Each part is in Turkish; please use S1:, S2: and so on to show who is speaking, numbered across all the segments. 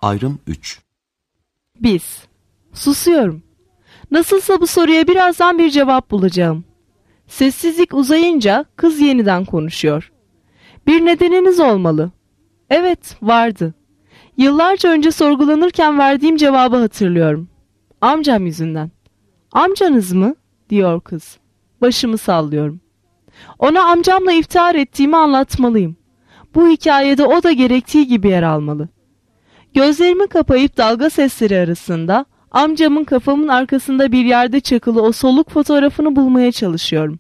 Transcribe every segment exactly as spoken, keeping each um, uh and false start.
S1: Ayrım üç.
S2: Biz. Susuyorum. Nasılsa bu soruya birazdan bir cevap bulacağım. Sessizlik uzayınca kız yeniden konuşuyor. Bir nedeniniz olmalı. Evet, vardı. Yıllarca önce sorgulanırken verdiğim cevabı hatırlıyorum. Amcam yüzünden. Amcanız mı? Diyor kız. Başımı sallıyorum. Ona amcamla iftihar ettiğimi anlatmalıyım. Bu hikayede o da gerektiği gibi yer almalı. Gözlerimi kapayıp dalga sesleri arasında amcamın kafamın arkasında bir yerde çakılı o soluk fotoğrafını bulmaya çalışıyorum.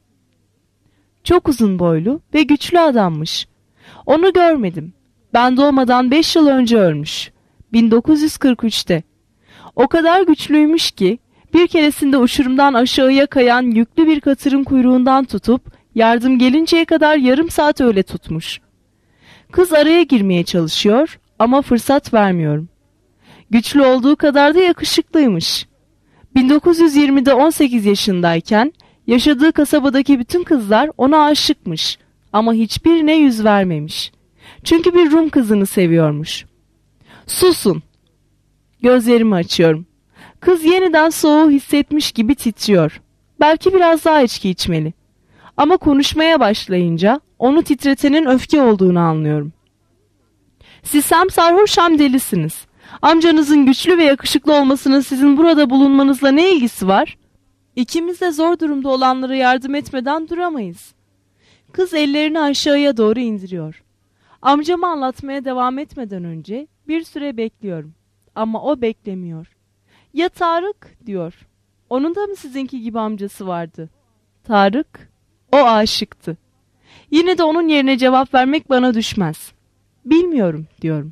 S2: Çok uzun boylu ve güçlü adammış. Onu görmedim. Ben doğmadan beş yıl önce ölmüş. bin dokuz yüz kırk üçte. O kadar güçlüymüş ki bir keresinde uçurumdan aşağıya kayan yüklü bir katırın kuyruğundan tutup yardım gelinceye kadar yarım saat öyle tutmuş. Kız araya girmeye çalışıyor ama fırsat vermiyorum. Güçlü olduğu kadar da yakışıklıymış. bin dokuz yüz yirmide on sekiz yaşındayken yaşadığı kasabadaki bütün kızlar ona aşıkmış ama hiçbirine yüz vermemiş. Çünkü bir Rum kızını seviyormuş. Susun. Gözlerimi açıyorum. Kız yeniden soğuğu hissetmiş gibi titriyor. Belki biraz daha içki içmeli. Ama konuşmaya başlayınca onu titretenin öfke olduğunu anlıyorum. Siz hem sarhoş hem delisiniz. Amcanızın güçlü ve yakışıklı olmasının sizin burada bulunmanızla ne ilgisi var? İkimiz de zor durumda olanlara yardım etmeden duramayız. Kız ellerini aşağıya doğru indiriyor. Amcamı anlatmaya devam etmeden önce bir süre bekliyorum. Ama o beklemiyor. Ya Tarık diyor. Onun da mı sizinki gibi amcası vardı? Tarık, o aşıktı. Yine de onun yerine cevap vermek bana düşmez. Bilmiyorum diyorum.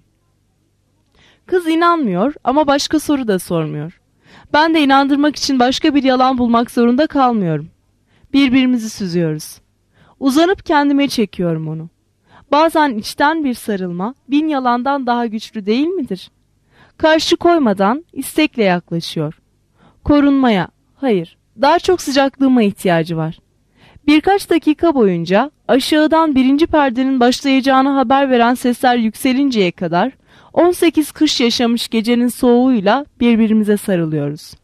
S2: Kız inanmıyor ama başka soru da sormuyor. Ben de inandırmak için başka bir yalan bulmak zorunda kalmıyorum. Birbirimizi süzüyoruz. Uzanıp kendime çekiyorum onu. Bazen içten bir sarılma bin yalandan daha güçlü değil midir? Karşı koymadan istekle yaklaşıyor. Korunmaya, hayır, daha çok sıcaklığıma ihtiyacı var. Birkaç dakika boyunca aşağıdan birinci perdenin başlayacağını haber veren sesler yükselinceye kadar on sekiz kış yaşamış gecenin soğuğuyla birbirimize sarılıyoruz.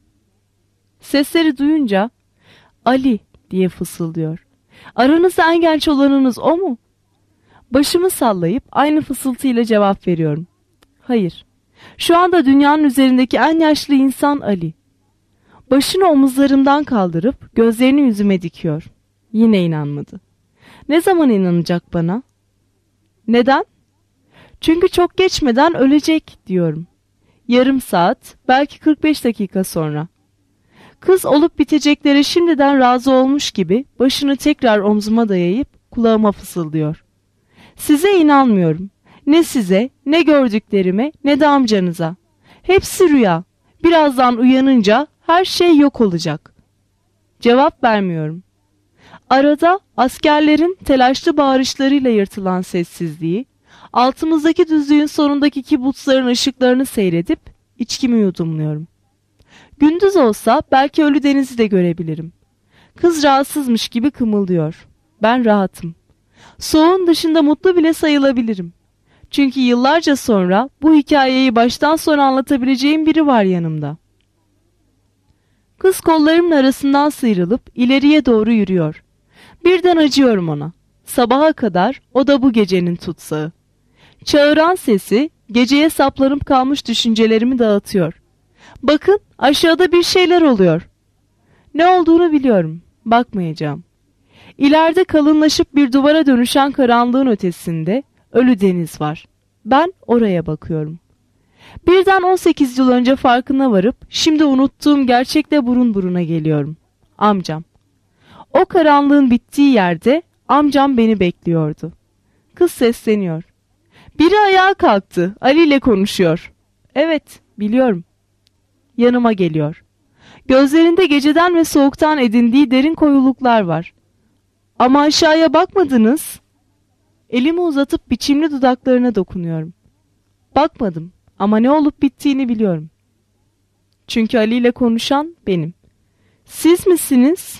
S2: Sesleri duyunca Ali diye fısıldıyor. Aranızda en genç olanınız o mu? Başımı sallayıp aynı fısıltıyla cevap veriyorum. Hayır. Şu anda dünyanın üzerindeki en yaşlı insan Ali. Başını omuzlarımdan kaldırıp gözlerini yüzüme dikiyor. Yine inanmadı. Ne zaman inanacak bana? Neden? Çünkü çok geçmeden ölecek diyorum. Yarım saat, belki kırk beş dakika sonra. Kız olup biteceklere şimdiden razı olmuş gibi başını tekrar omzuma dayayıp kulağıma fısıldıyor. Size inanmıyorum. Ne size, ne gördüklerime, ne de amcanıza. Hepsi rüya. Birazdan uyanınca her şey yok olacak. Cevap vermiyorum. Arada askerlerin telaşlı bağırışlarıyla yırtılan sessizliği, altımızdaki düzlüğün sonundaki kibutsların ışıklarını seyredip içkimi yudumluyorum. Gündüz olsa belki ölü denizi de görebilirim. Kız rahatsızmış gibi kımıldıyor. Ben rahatım. Soğuğun dışında mutlu bile sayılabilirim. Çünkü yıllarca sonra bu hikayeyi baştan sona anlatabileceğim biri var yanımda. Kız kollarımın arasından sıyrılıp ileriye doğru yürüyor. Birden acıyorum ona. Sabaha kadar o da bu gecenin tutsağı. Çağıran sesi geceye saplanıp kalmış düşüncelerimi dağıtıyor. Bakın, aşağıda bir şeyler oluyor. Ne olduğunu biliyorum. Bakmayacağım. İleride kalınlaşıp bir duvara dönüşen karanlığın ötesinde ölü deniz var. Ben oraya bakıyorum. Birden on sekiz yıl önce farkına varıp şimdi unuttuğum gerçekle burun buruna geliyorum. Amcam. O karanlığın bittiği yerde amcam beni bekliyordu. Kız sesleniyor. Biri ayağa kalktı. Ali ile konuşuyor. Evet, biliyorum. Yanıma geliyor. Gözlerinde geceden ve soğuktan edindiği derin koyuluklar var. Ama aşağıya bakmadınız. Elimi uzatıp biçimli dudaklarına dokunuyorum. Bakmadım ama ne olup bittiğini biliyorum. Çünkü Ali ile konuşan benim. Siz misiniz?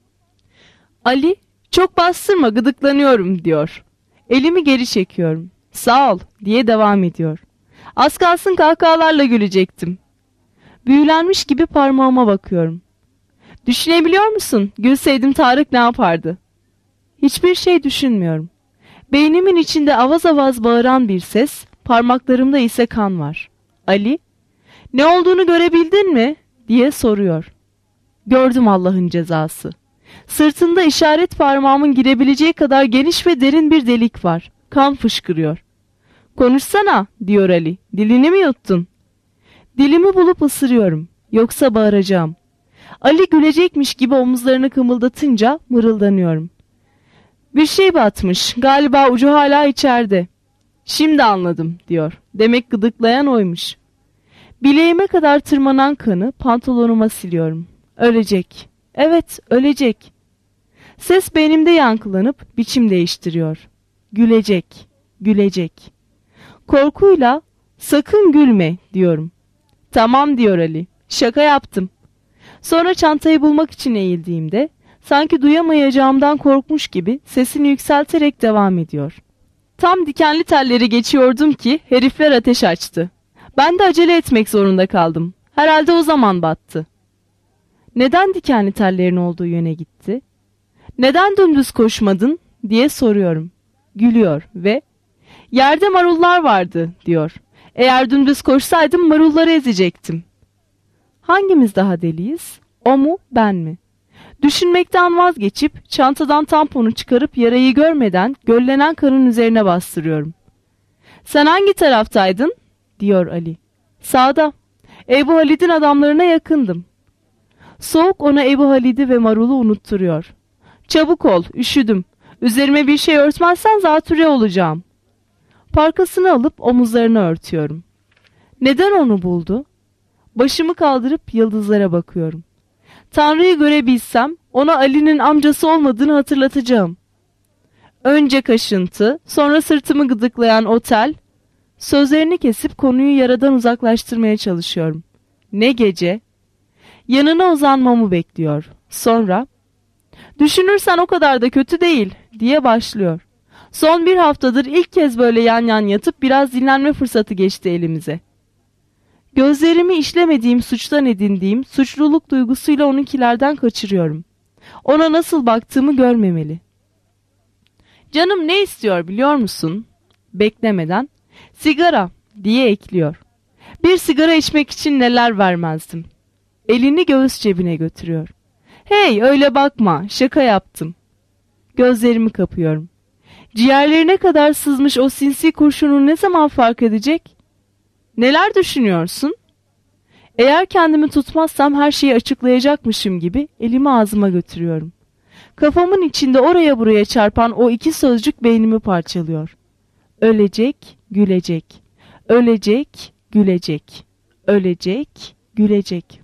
S2: Ali, çok bastırma, gıdıklanıyorum diyor. Elimi geri çekiyorum. Sağ ol diye devam ediyor. Az kalsın kahkahalarla gülecektim. Büyülenmiş gibi parmağıma bakıyorum. Düşünebiliyor musun? Gülseydim Tarık ne yapardı? Hiçbir şey düşünmüyorum. Beynimin içinde avaz avaz bağıran bir ses, parmaklarımda ise kan var. Ali, ne olduğunu görebildin mi? Diye soruyor. Gördüm Allah'ın cezası. Sırtında işaret parmağımın girebileceği kadar geniş ve derin bir delik var. Kan fışkırıyor. Konuşsana diyor Ali. Dilini mi yuttun? Dilimi bulup ısırıyorum. Yoksa bağıracağım. Ali gülecekmiş gibi omuzlarını kımıldatınca mırıldanıyorum. Bir şey batmış. Galiba ucu hala içeride. Şimdi anladım diyor. Demek gıdıklayan oymuş. Bileğime kadar tırmanan kanı pantolonuma siliyorum. Ölecek. Evet, ölecek. Ses beynimde yankılanıp biçim değiştiriyor. Gülecek, gülecek. Korkuyla sakın gülme diyorum. Tamam diyor Ali. Şaka yaptım. Sonra çantayı bulmak için eğildiğimde sanki duyamayacağımdan korkmuş gibi sesini yükselterek devam ediyor. Tam dikenli telleri geçiyordum ki herifler ateş açtı. Ben de acele etmek zorunda kaldım. Herhalde o zaman battı. Neden dikenli tellerin olduğu yöne gitti? Neden dümdüz koşmadın diye soruyorum. Gülüyor ve yerde marullar vardı diyor. Eğer dümdüz koşsaydım marulları ezecektim. Hangimiz daha deliyiz? O mu, ben mi? Düşünmekten vazgeçip çantadan tamponu çıkarıp yarayı görmeden göllenen kanın üzerine bastırıyorum. Sen hangi taraftaydın? Diyor Ali. Sağda. Ebu Halid'in adamlarına yakındım. Soğuk ona Ebu Halid'i ve marulu unutturuyor. Çabuk ol, üşüdüm. Üzerime bir şey örtmezsen zatürre olacağım. Parkasını alıp omuzlarını örtüyorum. Neden onu buldu? Başımı kaldırıp yıldızlara bakıyorum. Tanrı'yı görebilsem ona Ali'nin amcası olmadığını hatırlatacağım. Önce kaşıntı, sonra sırtımı gıdıklayan otel. Sözlerini kesip konuyu yaradan uzaklaştırmaya çalışıyorum. Ne gece? Yanına uzanmamı bekliyor. Sonra, düşünürsen o kadar da kötü değil diye başlıyor. Son bir haftadır ilk kez böyle yan yan yatıp biraz dinlenme fırsatı geçti elimize. Gözlerimi işlemediğim suçtan edindiğim suçluluk duygusuyla onunkilerden kaçırıyorum. Ona nasıl baktığımı görmemeli. Canım ne istiyor biliyor musun? Beklemeden, sigara diye ekliyor. Bir sigara içmek için neler vermezdim. Elini göğüs cebine götürüyor. Hey öyle bakma, şaka yaptım. Gözlerimi kapıyorum. Ciğerlerine kadar sızmış o sinsi kurşunu ne zaman fark edecek? Neler düşünüyorsun? Eğer kendimi tutmazsam her şeyi açıklayacakmışım gibi elimi ağzıma götürüyorum. Kafamın içinde oraya buraya çarpan o iki sözcük beynimi parçalıyor. Ölecek, gülecek. Ölecek, gülecek. Ölecek, gülecek.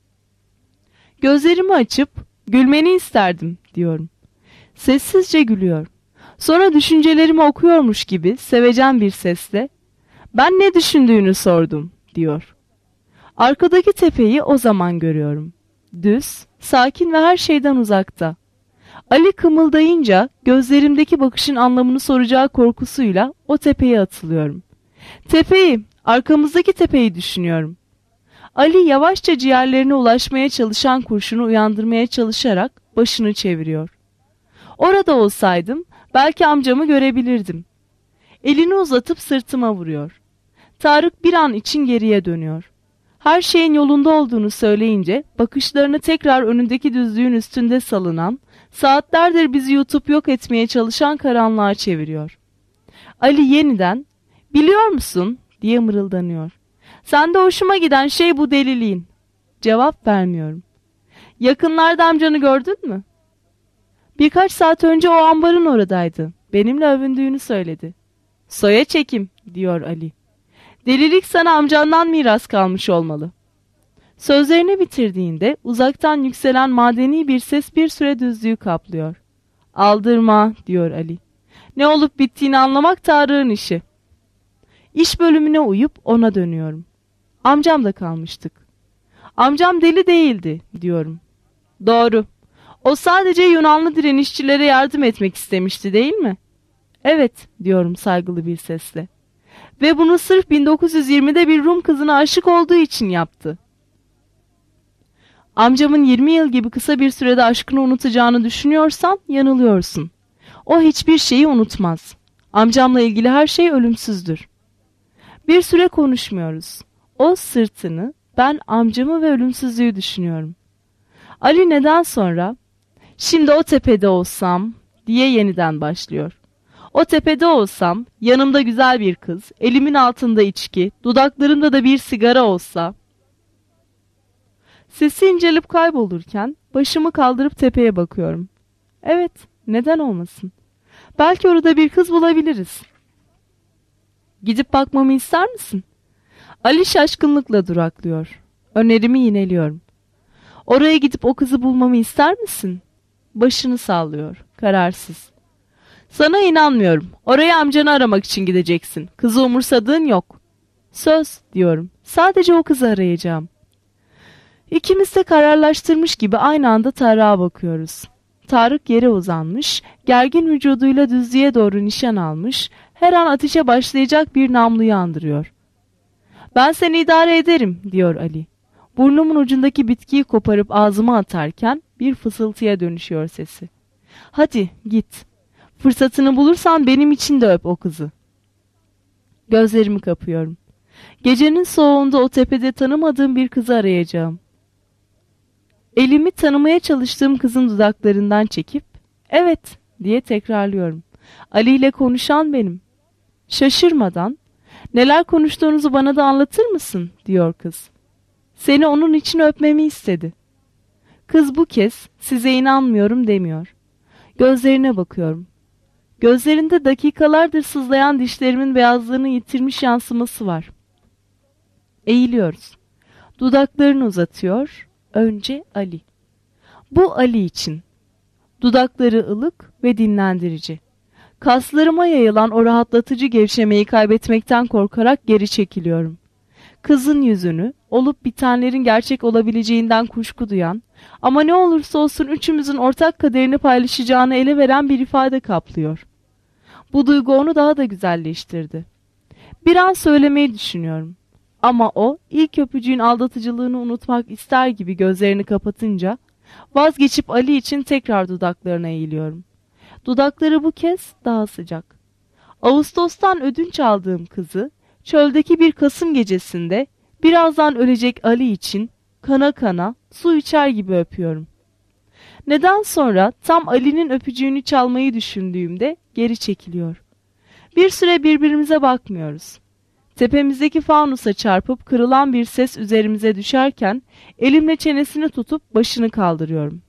S2: Gözlerimi açıp gülmeni isterdim diyorum. Sessizce gülüyor. Sonra düşüncelerimi okuyormuş gibi sevecen bir sesle ben ne düşündüğünü sordum diyor. Arkadaki tepeyi o zaman görüyorum. Düz, sakin ve her şeyden uzakta. Ali kımıldayınca gözlerimdeki bakışın anlamını soracağı korkusuyla o tepeye atılıyorum. Tepeyi, arkamızdaki tepeyi düşünüyorum. Ali yavaşça ciğerlerine ulaşmaya çalışan kurşunu uyandırmaya çalışarak başını çeviriyor. Orada olsaydım belki amcamı görebilirdim. Elini uzatıp sırtıma vuruyor. Tarık bir an için geriye dönüyor. Her şeyin yolunda olduğunu söyleyince bakışlarını tekrar önündeki düzlüğün üstünde salınan, saatlerdir bizi yutup yok etmeye çalışan karanlığa çeviriyor. Ali yeniden, biliyor musun diye mırıldanıyor. Sende hoşuma giden şey bu deliliğin. Cevap vermiyorum. Yakınlarda amcanı gördün mü? Birkaç saat önce o ambarın oradaydı. Benimle övündüğünü söyledi. Soya çekim diyor Ali. Delilik sana amcandan miras kalmış olmalı. Sözlerini bitirdiğinde uzaktan yükselen madeni bir ses bir süre düzlüğü kaplıyor. Aldırma diyor Ali. Ne olup bittiğini anlamak Tarık'ın işi. İş bölümüne uyup ona dönüyorum. Amcamda kalmıştık. Amcam deli değildi diyorum. Doğru. O sadece Yunanlı direnişçilere yardım etmek istemişti değil mi? Evet, diyorum saygılı bir sesle. Ve bunu sırf bin dokuz yüz yirmide bir Rum kızına aşık olduğu için yaptı. Amcamın yirmi yıl gibi kısa bir sürede aşkını unutacağını düşünüyorsan yanılıyorsun. O hiçbir şeyi unutmaz. Amcamla ilgili her şey ölümsüzdür. Bir süre konuşmuyoruz. O sırtını, ben amcamı ve ölümsüzlüğü düşünüyorum. Ali neden sonra, şimdi o tepede olsam diye yeniden başlıyor. O tepede olsam, yanımda güzel bir kız, elimin altında içki, dudaklarımda da bir sigara olsa. Sesi incelip kaybolurken başımı kaldırıp tepeye bakıyorum. Evet, neden olmasın? Belki orada bir kız bulabiliriz. Gidip bakmamı ister misin? Ali şaşkınlıkla duraklıyor. Önerimi yineliyorum. Oraya gidip o kızı bulmamı ister misin? Başını sallıyor, kararsız. Sana inanmıyorum. Oraya amcanı aramak için gideceksin. Kızı umursadığın yok. Söz, diyorum. Sadece o kızı arayacağım. İkimiz de kararlaştırmış gibi aynı anda Tarık'a bakıyoruz. Tarık yere uzanmış, gergin vücuduyla düzlüğe doğru nişan almış, her an ateşe başlayacak bir namluyu andırıyor. Ben seni idare ederim, diyor Ali. Burnumun ucundaki bitkiyi koparıp ağzıma atarken bir fısıltıya dönüşüyor sesi. Hadi git. Fırsatını bulursan benim için de öp o kızı. Gözlerimi kapıyorum. Gecenin soğuğunda o tepede tanımadığım bir kızı arayacağım. Elimi tanımaya çalıştığım kızın dudaklarından çekip, evet diye tekrarlıyorum. Ali ile konuşan benim. Şaşırmadan, neler konuştuğunuzu bana da anlatır mısın, diyor kız. Seni onun için öpmemi istedi. Kız bu kez size inanmıyorum demiyor. Gözlerine bakıyorum. Gözlerinde dakikalardır sızlayan dişlerimin beyazlığını yitirmiş yansıması var. Eğiliyoruz. Dudaklarını uzatıyor. Önce Ali. Bu Ali için. Dudakları ılık ve dinlendirici. Kaslarıma yayılan o rahatlatıcı gevşemeyi kaybetmekten korkarak geri çekiliyorum. Kızın yüzünü, olup bitenlerin gerçek olabileceğinden kuşku duyan, ama ne olursa olsun üçümüzün ortak kaderini paylaşacağını ele veren bir ifade kaplıyor. Bu duygu onu daha da güzelleştirdi. Bir an söylemeyi düşünüyorum. Ama o, ilk öpücüğün aldatıcılığını unutmak ister gibi gözlerini kapatınca, vazgeçip Ali için tekrar dudaklarına eğiliyorum. Dudakları bu kez daha sıcak. Ağustos'tan ödünç aldığım kızı, çöldeki bir Kasım gecesinde, birazdan ölecek Ali için, kana kana, su içer gibi öpüyorum. Neden sonra tam Ali'nin öpücüğünü çalmayı düşündüğümde geri çekiliyor. Bir süre birbirimize bakmıyoruz. Tepemizdeki fanusa çarpıp kırılan bir ses üzerimize düşerken elimle çenesini tutup başını kaldırıyorum.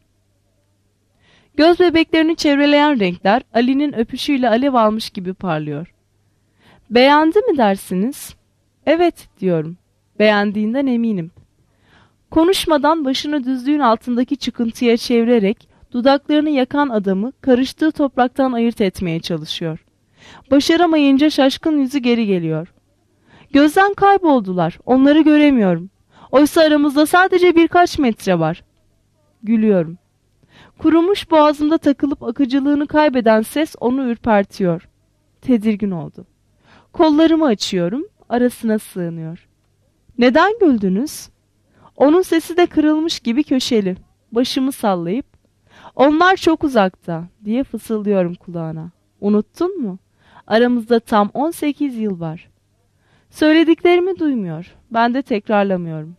S2: Göz bebeklerini çevreleyen renkler Ali'nin öpüşüyle alev almış gibi parlıyor. Beğendi mi dersiniz? Evet, diyorum. Beğendiğinden eminim. Konuşmadan başını düzlüğün altındaki çıkıntıya çevirerek dudaklarını yakan adamı karıştığı topraktan ayırt etmeye çalışıyor. Başaramayınca şaşkın yüzü geri geliyor. Gözden kayboldular. Onları göremiyorum. Oysa aramızda sadece birkaç metre var. Gülüyorum. Kurumuş boğazımda takılıp akıcılığını kaybeden ses onu ürpertiyor. Tedirgin oldu. Kollarımı açıyorum. Arasına sığınıyor. Neden güldünüz? Onun sesi de kırılmış gibi köşeli. Başımı sallayıp, onlar çok uzakta diye fısıldıyorum kulağına. Unuttun mu? Aramızda tam on sekiz yıl var. Söylediklerimi duymuyor. Ben de tekrarlamıyorum.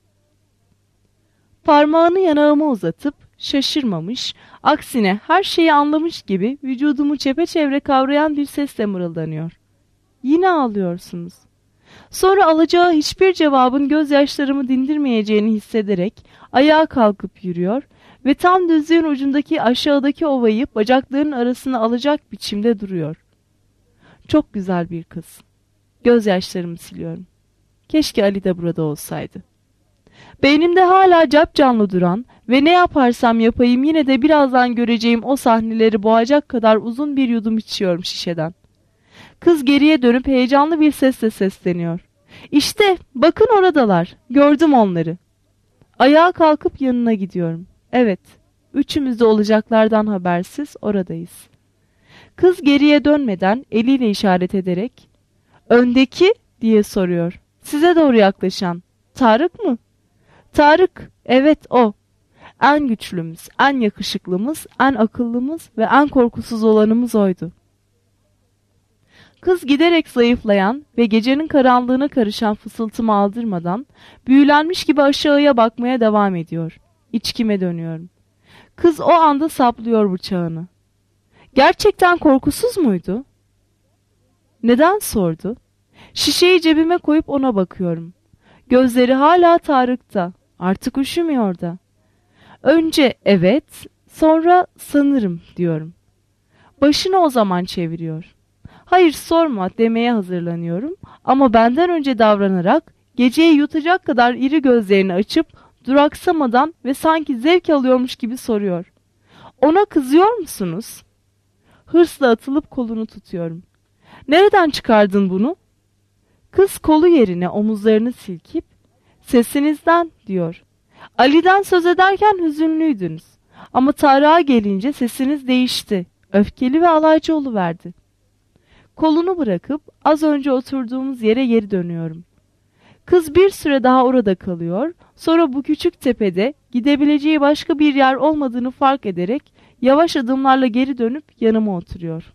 S2: Parmağını yanağıma uzatıp şaşırmamış, aksine her şeyi anlamış gibi vücudumu çepeçevre kavrayan bir sesle mırıldanıyor. Yine ağlıyorsunuz. Sonra alacağı hiçbir cevabın gözyaşlarımı dindirmeyeceğini hissederek ayağa kalkıp yürüyor ve tam düzlüğün ucundaki aşağıdaki ovayı bacaklarının arasına alacak biçimde duruyor. Çok güzel bir kız. Gözyaşlarımı siliyorum. Keşke Ali de burada olsaydı. Beynimde hala capcanlı duran ve ne yaparsam yapayım yine de birazdan göreceğim o sahneleri boğacak kadar uzun bir yudum içiyorum şişeden. Kız geriye dönüp heyecanlı bir sesle sesleniyor. İşte bakın oradalar. Gördüm onları. Ayağa kalkıp yanına gidiyorum. Evet, üçümüz de olacaklardan habersiz oradayız. Kız geriye dönmeden eliyle işaret ederek "Öndeki?" diye soruyor. "Size doğru yaklaşan. Tarık mı?" "Tarık, evet o. En güçlümüz, en yakışıklımız, en akıllımız ve en korkusuz olanımız oydu." Kız giderek zayıflayan ve gecenin karanlığına karışan fısıltımı aldırmadan büyülenmiş gibi aşağıya bakmaya devam ediyor. İçkime dönüyorum. Kız o anda saplıyor bıçağını. Gerçekten korkusuz muydu? Neden sordu? Şişeyi cebime koyup ona bakıyorum. Gözleri hala Tarık'ta. Artık üşümüyor da. Önce evet, sonra sanırım diyorum. Başını o zaman çeviriyor. Hayır sorma demeye hazırlanıyorum ama benden önce davranarak geceyi yutacak kadar iri gözlerini açıp duraksamadan ve sanki zevk alıyormuş gibi soruyor. "Ona kızıyor musunuz?" Hırsla atılıp kolunu tutuyorum. "Nereden çıkardın bunu?" Kız kolu yerine omuzlarını silkip "Sesinizden" diyor. "Ali'den söz ederken hüzünlüydünüz. Ama Tarık'a gelince sesiniz değişti. Öfkeli ve alaycı oluverdi." Kolunu bırakıp az önce oturduğumuz yere geri dönüyorum. Kız bir süre daha orada kalıyor, sonra bu küçük tepede gidebileceği başka bir yer olmadığını fark ederek yavaş adımlarla geri dönüp yanıma oturuyor.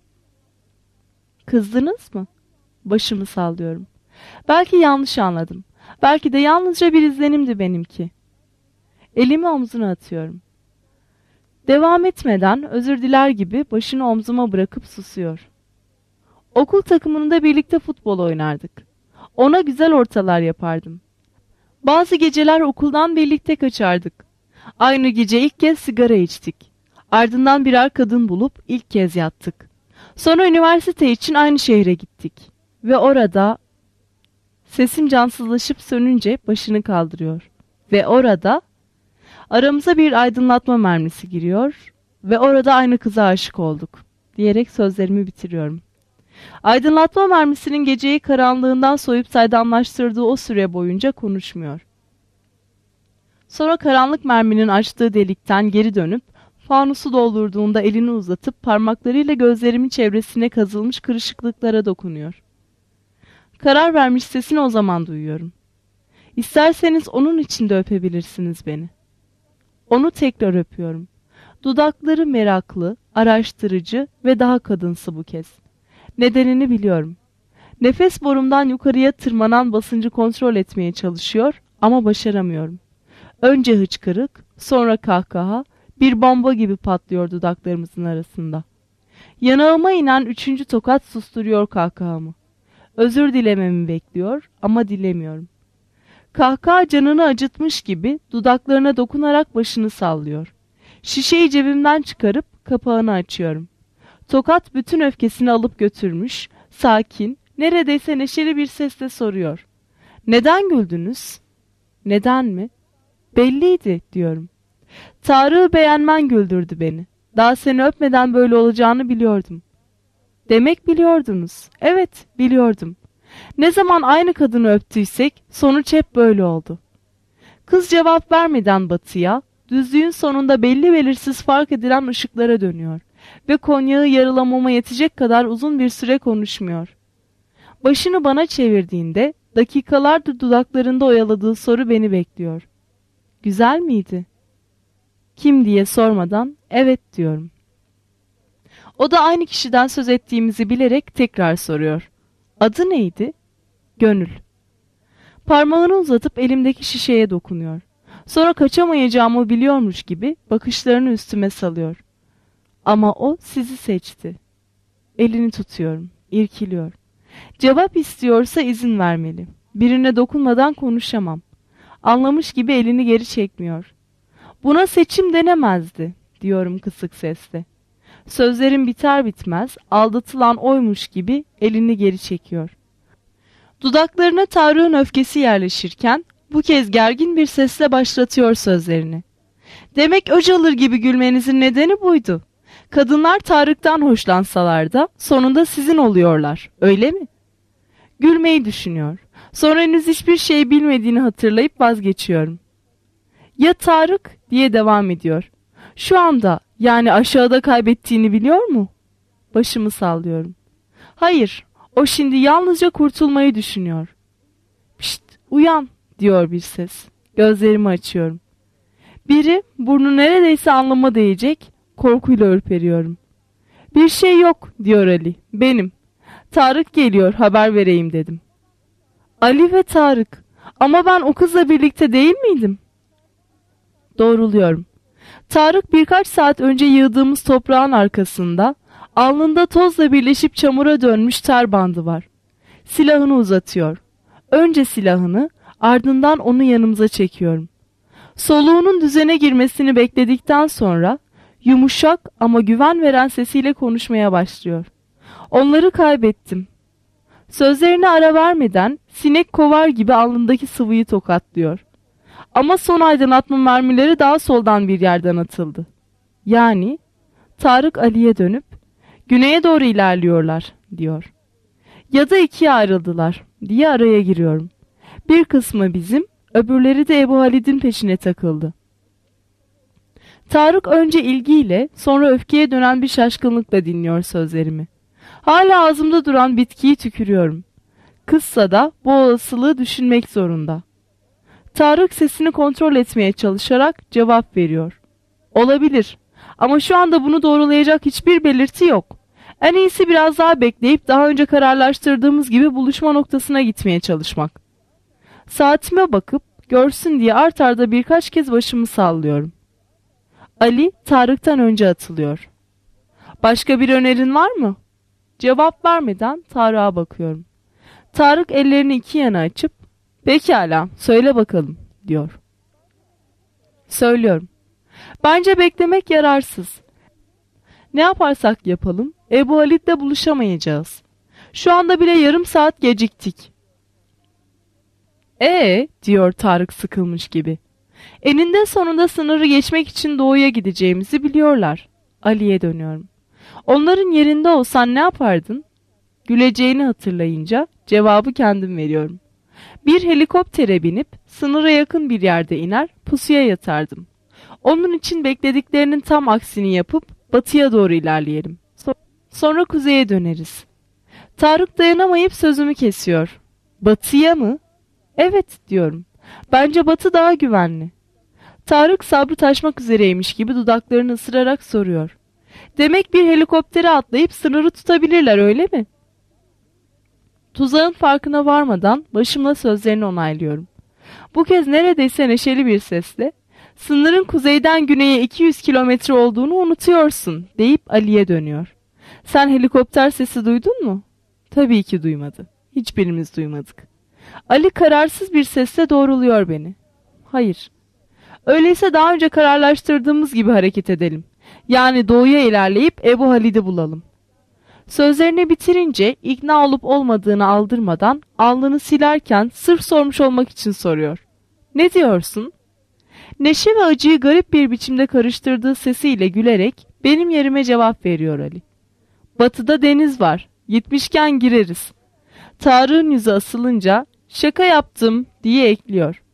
S2: "Kızdınız mı?" Başımı sallıyorum. Belki yanlış anladım. Belki de yalnızca bir izlenimdi benimki. Elimi omzuna atıyorum. Devam etmeden özür diler gibi başını omzuma bırakıp susuyor. "Okul takımında birlikte futbol oynardık. Ona güzel ortalar yapardım. Bazı geceler okuldan birlikte kaçardık. Aynı gece ilk kez sigara içtik. Ardından birer kadın bulup ilk kez yattık. Sonra üniversite için aynı şehre gittik. Ve orada..." Sesim cansızlaşıp sönünce başını kaldırıyor. "Ve orada aramıza bir aydınlatma mermisi giriyor ve orada aynı kıza aşık olduk," diyerek sözlerimi bitiriyorum. Aydınlatma mermisinin geceyi karanlığından soyup saydamlaştırdığı o süre boyunca konuşmuyor. Sonra karanlık merminin açtığı delikten geri dönüp fanusu doldurduğunda elini uzatıp parmaklarıyla gözlerimin çevresine kazılmış kırışıklıklara dokunuyor. Karar vermiş sesini o zaman duyuyorum. "İsterseniz onun için de öpebilirsiniz beni." Onu tekrar öpüyorum. Dudakları meraklı, araştırıcı ve daha kadınsı bu kez. Nedenini biliyorum. Nefes borumdan yukarıya tırmanan basıncı kontrol etmeye çalışıyor ama başaramıyorum. Önce hıçkırık, sonra kahkaha, bir bomba gibi patlıyor dudaklarımızın arasında. Yanağıma inen üçüncü tokat susturuyor kahkahamı. Özür dilememi bekliyor ama dilemiyorum. Kahkaha canını acıtmış gibi dudaklarına dokunarak başını sallıyor. Şişeyi cebimden çıkarıp kapağını açıyorum. Tokat bütün öfkesini alıp götürmüş, sakin, neredeyse neşeli bir sesle soruyor. "Neden güldünüz?" "Neden mi?" "Belliydi," diyorum. "Tarık'ı beğenmen güldürdü beni. Daha seni öpmeden böyle olacağını biliyordum." "Demek biliyordunuz." "Evet, biliyordum. Ne zaman aynı kadını öptüysek sonuç hep böyle oldu." Kız cevap vermeden batıya, düzlüğün sonunda belli belirsiz fark edilen ışıklara dönüyor ve konyağı yarılamama yetecek kadar uzun bir süre konuşmuyor. Başını bana çevirdiğinde dakikalardır dudaklarında oyaladığı soru beni bekliyor. "Güzel miydi?" "Kim?" diye sormadan evet diyorum. O da aynı kişiden söz ettiğimizi bilerek tekrar soruyor. "Adı neydi?" "Gönül." Parmağını uzatıp elimdeki şişeye dokunuyor. Sonra kaçamayacağımı biliyormuş gibi bakışlarını üstüme salıyor. "Ama o sizi seçti." Elini tutuyorum, irkiliyor. Cevap istiyorsa izin vermeli. Birine dokunmadan konuşamam. Anlamış gibi elini geri çekmiyor. "Buna seçim denemezdi," diyorum kısık sesle. Sözlerim biter bitmez aldatılan oymuş gibi elini geri çekiyor. Dudaklarına Tarık'ın öfkesi yerleşirken bu kez gergin bir sesle başlatıyor sözlerini. "Demek öc alır gibi gülmenizin nedeni buydu. Kadınlar Tarık'tan hoşlansalar da sonunda sizin oluyorlar, öyle mi?" Gülmeyi düşünüyor. Sonra henüz hiçbir şey bilmediğini hatırlayıp vazgeçiyorum. "Ya Tarık?" diye devam ediyor. "Şu anda, yani aşağıda kaybettiğini biliyor mu?" Başımı sallıyorum. Hayır, o şimdi yalnızca kurtulmayı düşünüyor. Pişt, uyan diyor bir ses. Gözlerimi açıyorum. Biri burnu neredeyse alnıma değecek, korkuyla ürperiyorum. Bir şey yok diyor Ali, benim. Tarık geliyor, haber vereyim dedim. Ali ve Tarık, ama ben o kızla birlikte değil miydim? Doğruluyorum. Tarık birkaç saat önce yığdığımız toprağın arkasında, alnında tozla birleşip çamura dönmüş ter bandı var. Silahını uzatıyor. Önce silahını, ardından onu yanımıza çekiyorum. Soluğunun düzene girmesini bekledikten sonra, yumuşak ama güven veren sesiyle konuşmaya başlıyor. Onları kaybettim. Sözlerine ara vermeden sinek kovar gibi alnındaki sıvıyı tokatlıyor. Ama son aydınlatma mermileri daha soldan bir yerden atıldı. Yani Tarık Ali'ye dönüp güneye doğru ilerliyorlar diyor. Ya da ikiye ayrıldılar diye araya giriyorum. Bir kısmı bizim, öbürleri de Ebu Halid'in peşine takıldı. Tarık önce ilgiyle, sonra öfkeye dönen bir şaşkınlıkla dinliyor sözlerimi. Hala ağzımda duran bitkiyi tükürüyorum. Kızsa da bu olasılığı düşünmek zorunda. Tarık sesini kontrol etmeye çalışarak cevap veriyor. Olabilir ama şu anda bunu doğrulayacak hiçbir belirti yok. En iyisi biraz daha bekleyip daha önce kararlaştırdığımız gibi buluşma noktasına gitmeye çalışmak. Saatime bakıp görsün diye art arda birkaç kez başımı sallıyorum. Ali Tarık'tan önce atılıyor. Başka bir önerin var mı? Cevap vermeden Tarık'a bakıyorum. Tarık ellerini iki yana açıp pekala söyle bakalım diyor. Söylüyorum. Bence beklemek yararsız. Ne yaparsak yapalım Ebu Halid'le buluşamayacağız. Şu anda bile yarım saat geciktik. Ee diyor Tarık sıkılmış gibi. Eninde sonunda sınırı geçmek için doğuya gideceğimizi biliyorlar. Ali'ye dönüyorum. Onların yerinde olsan ne yapardın? Güleceğini hatırlayınca cevabı kendim veriyorum. Bir helikoptere binip sınıra yakın bir yerde iner, pusuya yatardım. Onun için beklediklerinin tam aksini yapıp batıya doğru ilerleyelim. Sonra kuzeye döneriz. Tarık dayanamayıp sözümü kesiyor. Batıya mı? Evet diyorum. Bence batı daha güvenli. Tarık sabrı taşmak üzereymiş gibi dudaklarını ısırarak soruyor. Demek bir helikoptere atlayıp sınırı tutabilirler öyle mi? Tuzağın farkına varmadan başımla sözlerini onaylıyorum. Bu kez neredeyse neşeli bir sesle sınırın kuzeyden güneye iki yüz kilometre olduğunu unutuyorsun deyip Ali'ye dönüyor. Sen helikopter sesi duydun mu? Tabii ki duymadı. Hiçbirimiz duymadık. Ali kararsız bir sesle doğruluyor beni. Hayır. Öyleyse daha önce kararlaştırdığımız gibi hareket edelim. Yani doğuya ilerleyip Ebu Halid'i bulalım. Sözlerini bitirince ikna olup olmadığını aldırmadan alnını silerken sırf sormuş olmak için soruyor. Ne diyorsun? Neşe ve acıyı garip bir biçimde karıştırdığı sesiyle gülerek benim yerime cevap veriyor Ali. Batıda deniz var. Gitmişken gireriz. Tarık'ın yüzü asılınca şaka yaptım diye ekliyor.